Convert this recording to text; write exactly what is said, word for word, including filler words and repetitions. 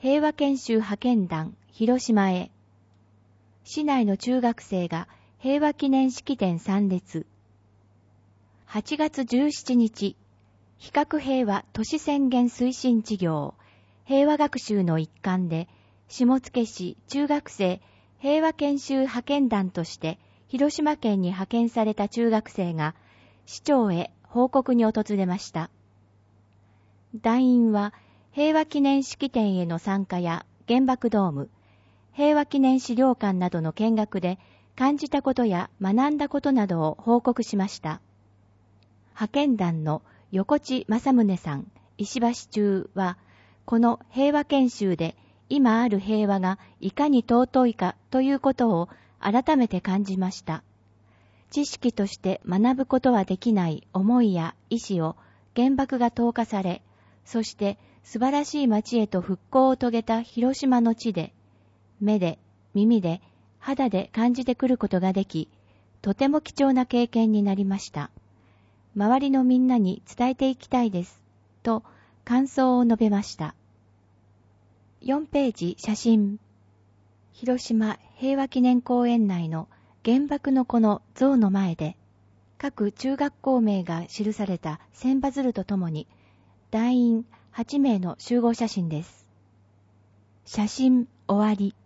平和研修派遣団広島へ。市内の中学生が平和記念式典参列。はちがつじゅうしちにち、非核平和都市宣言推進事業、平和学習の一環で、下野市中学生平和研修派遣団として広島県に派遣された中学生が市長へ報告に訪れました。団員は平和記念式典への参加や原爆ドーム、平和記念資料館などの見学で感じたことや学んだことなどを報告しました。派遣団の横地正宗さん、石橋中は、この平和研修で今ある平和がいかに尊いかということを改めて感じました。知識として学ぶことはできない思いや意志を原爆が投下され、そして素晴らしい町へと復興を遂げた広島の地で、目で、耳で、肌で感じてくることができ、とても貴重な経験になりました。周りのみんなに伝えていきたいです、と感想を述べました。よんページ写真。広島平和記念公園内の原爆の子の像の前で、各中学校名が記された千羽鶴とともに、団員はちめいの集合写真です。写真終わり。